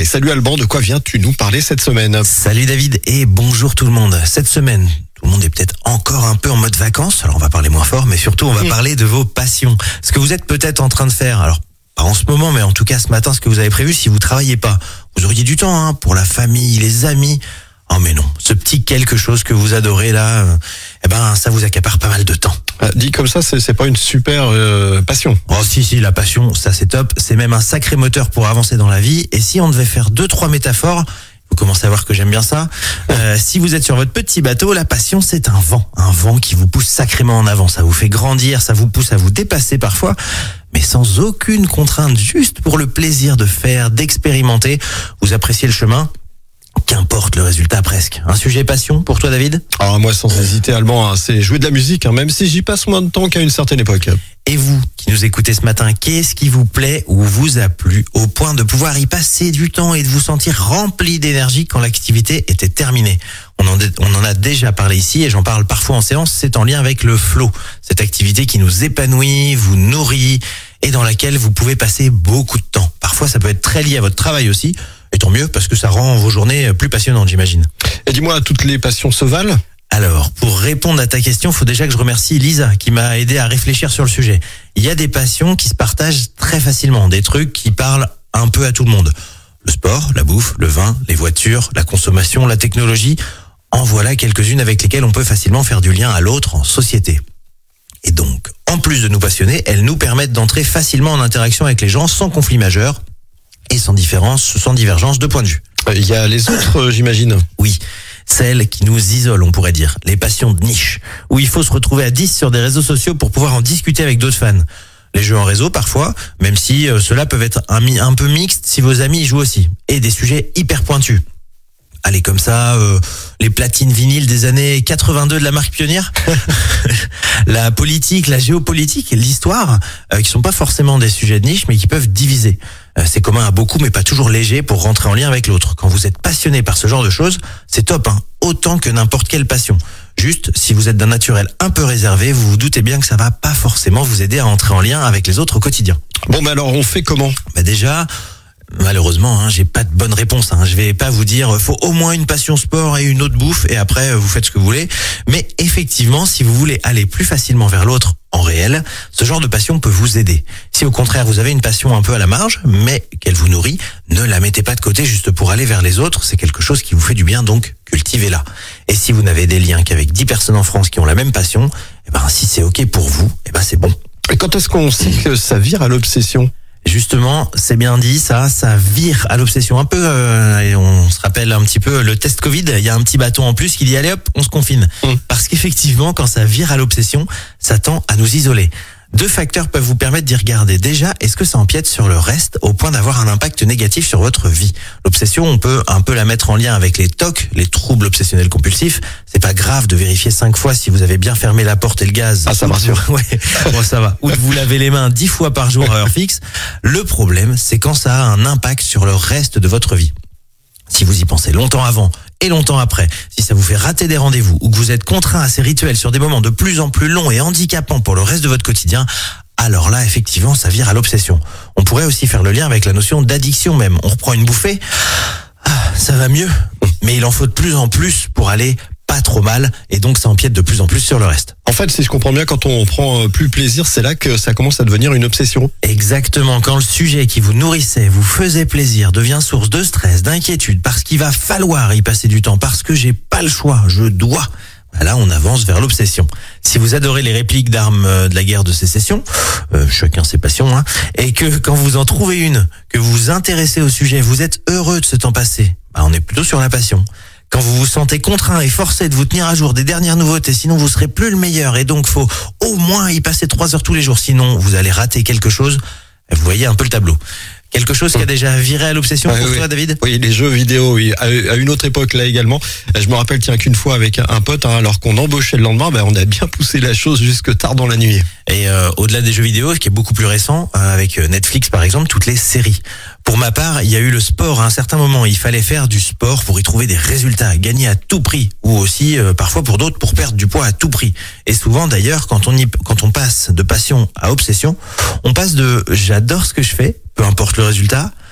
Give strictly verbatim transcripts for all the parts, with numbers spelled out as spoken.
Salut Alban, de quoi viens-tu nous parler cette semaine? Salut David et bonjour tout le monde. Cette semaine, tout le monde est peut-être encore un peu en mode vacances, alors on va parler moins fort, mais surtout on va mmh. parler de vos passions. Ce que vous êtes peut-être en train de faire, alors pas en ce moment, mais en tout cas ce matin, ce que vous avez prévu si vous travaillez pas. Vous auriez du temps hein, pour la famille, les amis. Oh mais non, ce petit quelque chose que vous adorez là, euh, eh ben ça vous accapare pas mal de temps. Ah, dit comme ça, c'est, c'est pas une super euh, passion. Oh si si, la passion, ça c'est top, c'est même un sacré moteur pour avancer dans la vie. Et si on devait faire deux trois métaphores, vous commencez à voir que j'aime bien ça. Euh, si vous êtes sur votre petit bateau, la passion c'est un vent, un vent qui vous pousse sacrément en avant. Ça vous fait grandir, ça vous pousse à vous dépasser parfois, mais sans aucune contrainte, juste pour le plaisir de faire, d'expérimenter. Vous appréciez le chemin. Qu'importe le résultat presque. Un sujet passion pour toi David? Ah moi sans hésiter Alban, hein, c'est jouer de la musique, hein, même si j'y passe moins de temps qu'à une certaine époque. Et vous qui nous écoutez ce matin, qu'est-ce qui vous plaît ou vous a plu au point de pouvoir y passer du temps et de vous sentir rempli d'énergie quand l'activité était terminée? On en, on en a déjà parlé ici et j'en parle parfois en séance, c'est en lien avec le flow. Cette activité qui nous épanouit, vous nourrit et dans laquelle vous pouvez passer beaucoup de temps. Parfois ça peut être très lié à votre travail aussi. Et tant mieux, parce que ça rend vos journées plus passionnantes, j'imagine. Et dis-moi, toutes les passions se valent? Alors, pour répondre à ta question, il faut déjà que je remercie Lisa, qui m'a aidé à réfléchir sur le sujet. Il y a des passions qui se partagent très facilement, des trucs qui parlent un peu à tout le monde. Le sport, la bouffe, le vin, les voitures, la consommation, la technologie. En voilà quelques-unes avec lesquelles on peut facilement faire du lien à l'autre en société. Et donc, en plus de nous passionner, elles nous permettent d'entrer facilement en interaction avec les gens sans conflit majeur. Et sans différence, sans divergence de point de vue. Il y a les autres, euh, j'imagine. Oui, celles qui nous isolent, on pourrait dire. Les passions de niche, où il faut se retrouver à dix sur des réseaux sociaux pour pouvoir en discuter avec d'autres fans. Les jeux en réseau, parfois, même si euh, ceux-là peuvent être un, un peu mixtes si vos amis y jouent aussi. Et des sujets hyper pointus. Allez, comme ça, euh, les platines vinyles des années quatre-vingt-deux de la marque Pionnière, la politique, la géopolitique, l'histoire, euh, qui sont pas forcément des sujets de niche, mais qui peuvent diviser. Euh, c'est commun à beaucoup, mais pas toujours léger pour rentrer en lien avec l'autre. Quand vous êtes passionné par ce genre de choses, c'est top, hein, autant que n'importe quelle passion. Juste, si vous êtes d'un naturel un peu réservé, vous vous doutez bien que ça va pas forcément vous aider à entrer en lien avec les autres au quotidien. Bon, mais alors, on fait comment? Bah déjà... Malheureusement, hein, j'ai pas de bonne réponse. Hein. Je vais pas vous dire faut au moins une passion sport et une autre bouffe et après vous faites ce que vous voulez. Mais effectivement, si vous voulez aller plus facilement vers l'autre en réel, ce genre de passion peut vous aider. Si au contraire vous avez une passion un peu à la marge, mais qu'elle vous nourrit, ne la mettez pas de côté juste pour aller vers les autres. C'est quelque chose qui vous fait du bien, donc cultivez-la. Et si vous n'avez des liens qu'avec dix personnes en France qui ont la même passion, eh ben si c'est ok pour vous, eh ben c'est bon. Et quand est-ce qu'on sait que ça vire à l'obsession? Justement, c'est bien dit, ça, ça vire à l'obsession. Un peu, euh, et on se rappelle un petit peu le test Covid, il y a un petit bâton en plus qui dit allez hop, on se confine. Mmh. Parce qu'effectivement, quand ça vire à l'obsession, ça tend à nous isoler. Deux facteurs peuvent vous permettre d'y regarder. Déjà, est-ce que ça empiète sur le reste au point d'avoir un impact négatif sur votre vie? L'obsession, on peut un peu la mettre en lien avec les T O C, les troubles obsessionnels compulsifs. C'est pas grave de vérifier cinq fois si vous avez bien fermé la porte et le gaz. Ah, ça me rassure. Ouais, bon, ça va. Ou de vous laver les mains dix fois par jour à heure fixe. Le problème, c'est quand ça a un impact sur le reste de votre vie. Si vous y pensez longtemps avant et longtemps après, si ça vous fait rater des rendez-vous ou que vous êtes contraint à ces rituels sur des moments de plus en plus longs et handicapants pour le reste de votre quotidien, alors là, effectivement, ça vire à l'obsession. On pourrait aussi faire le lien avec la notion d'addiction même. On reprend une bouffée, ah, ça va mieux, mais il en faut de plus en plus pour aller pas trop mal et donc ça empiète de plus en plus sur le reste. En fait, si je comprends bien, quand on prend plus plaisir, c'est là que ça commence à devenir une obsession. Exactement, quand le sujet qui vous nourrissait, vous faisait plaisir, devient source de stress, d'inquiétude, parce qu'il va falloir y passer du temps, parce que j'ai pas le choix, je dois. Là, on avance vers l'obsession. Si vous adorez les répliques d'armes de la guerre de sécession, euh, chacun ses passions, hein, et que quand vous en trouvez une, que vous vous intéressez au sujet, vous êtes heureux de ce temps passé, bah, on est plutôt sur la passion. Quand vous vous sentez contraint et forcé de vous tenir à jour des dernières nouveautés, sinon vous serez plus le meilleur et donc faut au moins y passer trois heures tous les jours, sinon vous allez rater quelque chose. Vous voyez un peu le tableau. Quelque chose qui a déjà viré à l'obsession ah, pour oui. toi, David? Oui, les jeux vidéo, oui. À, à une autre époque, là également. Je me rappelle, tiens, qu'une fois avec un pote, hein, alors qu'on embauchait le lendemain, ben, on a bien poussé la chose jusque tard dans la nuit. Et euh, au-delà des jeux vidéo, ce qui est beaucoup plus récent, euh, avec Netflix par exemple, toutes les séries. Pour ma part, il y a eu le sport. À un certain moment, il fallait faire du sport pour y trouver des résultats, gagner à tout prix, ou aussi euh, parfois pour d'autres pour perdre du poids à tout prix. Et souvent d'ailleurs, quand on y, quand on passe de passion à obsession, on passe de j'adore ce que je fais, peu importe le résultat,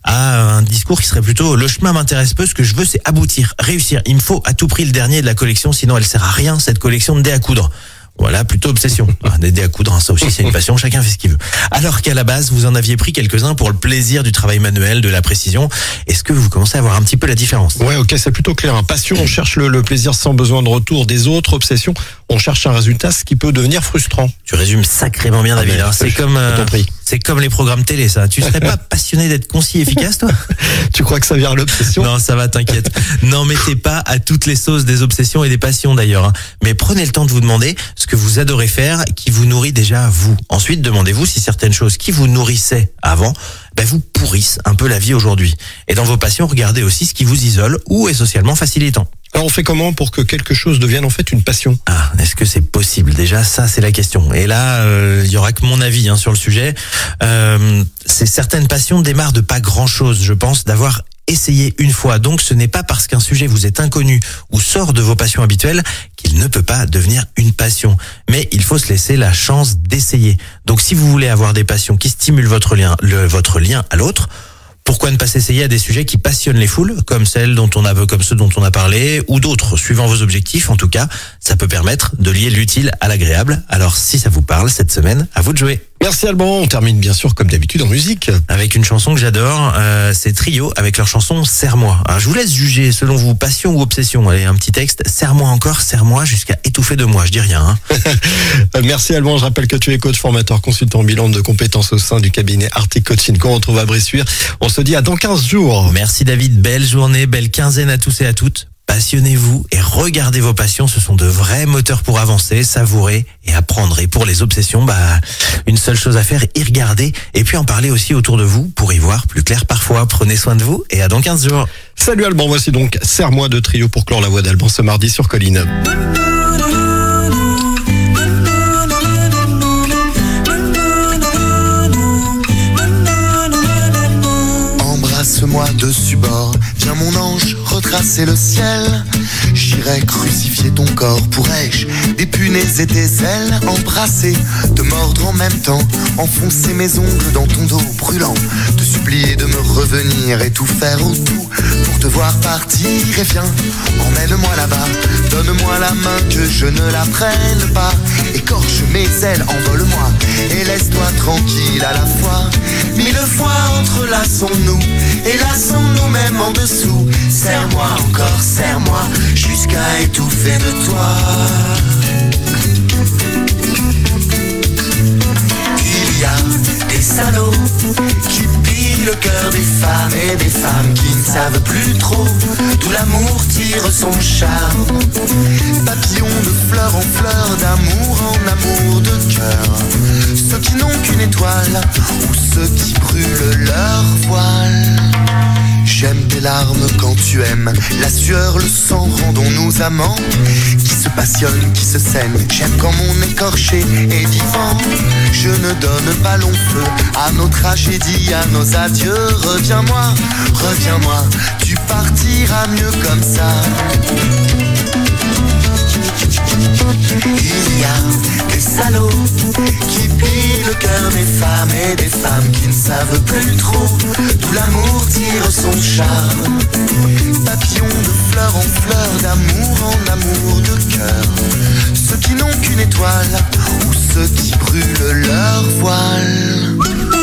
à un discours qui serait plutôt le chemin m'intéresse peu, ce que je veux c'est aboutir, réussir. Il me faut à tout prix le dernier de la collection, sinon elle sert à rien cette collection de dés à coudre. Voilà, plutôt obsession. Ah, des dés à coudre, hein, ça aussi c'est une passion, chacun fait ce qu'il veut. Alors qu'à la base, vous en aviez pris quelques-uns pour le plaisir du travail manuel, de la précision. Est-ce que vous commencez à voir un petit peu la différence? Ouais, ok, c'est plutôt clair. Hein. Passion, on cherche le, le plaisir sans besoin de retour des autres. Obsession, on cherche un résultat, ce qui peut devenir frustrant. Tu résumes sacrément bien, David. Ah, c'est comme, euh, c'est comme les programmes télé, ça. Tu serais pas passionné d'être concis et efficace, toi? Tu crois que ça vient à l'obsession? Non, ça va, t'inquiète. N'en mettez pas à toutes les sauces des obsessions et des passions d'ailleurs. Hein. Mais prenez le temps de vous demander ce que vous adorez faire, qui vous nourrit déjà vous. Ensuite, demandez-vous si certaines choses qui vous nourrissaient avant, ben vous pourrissent un peu la vie aujourd'hui. Et dans vos passions, regardez aussi ce qui vous isole ou est socialement facilitant. Alors on fait comment pour que quelque chose devienne en fait une passion? Ah, est-ce que c'est possible? Déjà, ça c'est la question. Et là, il euh, y aura que mon avis hein, sur le sujet. Euh, c'est certaines passions démarrent de pas grand-chose, je pense, d'avoir essayé une fois. Donc ce n'est pas parce qu'un sujet vous est inconnu ou sort de vos passions habituelles qu'il ne peut pas devenir une passion. Mais il faut se laisser la chance d'essayer. Donc si vous voulez avoir des passions qui stimulent votre lien, le, votre lien à l'autre, pourquoi ne pas s'essayer à des sujets qui passionnent les foules, comme celles dont on a, comme ceux dont on a parlé, ou d'autres, suivant vos objectifs. En tout cas, ça peut permettre de lier l'utile à l'agréable. Alors, si ça vous parle cette semaine, à vous de jouer. Merci Alban. On termine bien sûr comme d'habitude en musique avec une chanson que j'adore. Euh, c'est Trio avec leur chanson Serre-moi. Alors, je vous laisse juger selon vous, passion ou obsession. Allez, un petit texte. Serre-moi encore, serre-moi jusqu'à étouffer de moi. Je dis rien. Hein. Merci Alban. Je rappelle que tu es coach, formateur, consultant bilan de compétences au sein du cabinet Arctic Coaching qu'on retrouve à Bressuire. On se dit à dans quinze jours. Merci David. Belle journée, belle quinzaine à tous et à toutes. Passionnez-vous et regardez vos passions, ce sont de vrais moteurs pour avancer, savourer et apprendre. Et pour les obsessions, bah, une seule chose à faire, y regarder et puis en parler aussi autour de vous pour y voir plus clair parfois. Prenez soin de vous et à dans quinze jours. Salut Alban, voici donc Serre-moi de Trio pour clore la voix d'Alban ce mardi sur Colline. Embrasse-moi dessus bord, viens mon ange, retracer le ciel. J'irai crucifier ton corps, pourrais-je dépunaise tes ailes, embrasser, te mordre en même temps, enfoncer mes ongles dans ton dos brûlant, te supplier de me revenir et tout faire au tout pour te voir partir. Et viens, emmène-moi là-bas, donne-moi la main que je ne la prenne pas, écorche mes ailes, envole-moi et laisse-toi tranquille à la fois. Mille fois entrelaçons-nous et lassons-nous même en dessous. Serre-moi encore, serre-moi jusqu'à étouffer de toi. Il y a des salauds qui pillent le cœur des femmes et des femmes qui ne savent plus trop d'où l'amour tire son charme. Papillons de fleur en fleur, d'amour en amour de cœur. Ceux qui n'ont qu'une étoile ou ceux qui brûlent leur voile. J'aime tes larmes quand tu aimes, la sueur, le sang, rendons-nous amants qui se passionnent, qui se saignent. J'aime quand mon écorché est vivant. Je ne donne pas long feu à nos tragédies, à nos adieux. Reviens-moi, reviens-moi, tu partiras mieux comme ça. Il y a des salauds qui pillent le cœur des femmes et des femmes qui ne savent plus trop d'où l'amour tire son charme. Papillons de fleur en fleur, d'amour en amour de cœur. Ceux qui n'ont qu'une étoile ou ceux qui brûlent leur voile.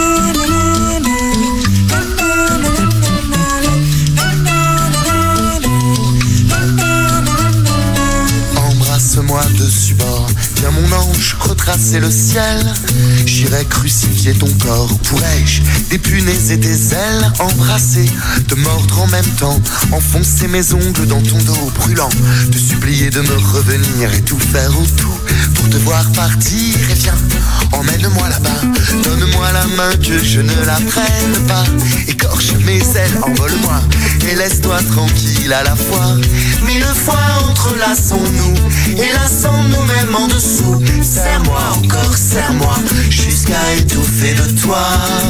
Embrasse-moi dessus bord, viens mon ange, retracer le ciel. J'irai crucifier ton corps, pourrais-je dépunaiser tes ailes, embrasser, te mordre en même temps, enfoncer mes ongles dans ton dos brûlant, te supplier de me revenir et tout faire au tout pour te voir partir. Et viens, emmène-moi là-bas, donne-moi la main que je ne la prenne pas, écorche mes ailes, envole-moi et laisse-toi tranquille à la fois. Mille fois entrelaçons-nous et lassons-nous même en dessous. Serre-moi encore, serre-moi jusqu'à étouffer de toi.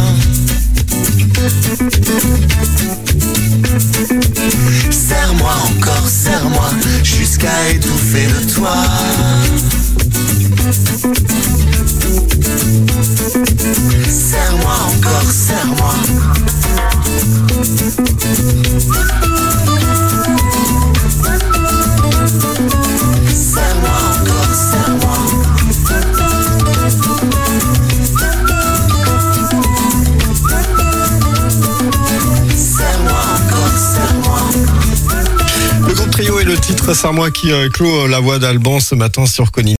Serre-moi encore, serre-moi jusqu'à étouffer de toi. Serre-moi encore, serre-moi. titre, c'est moi qui euh, clôt la voix d'Alban ce matin sur Conning.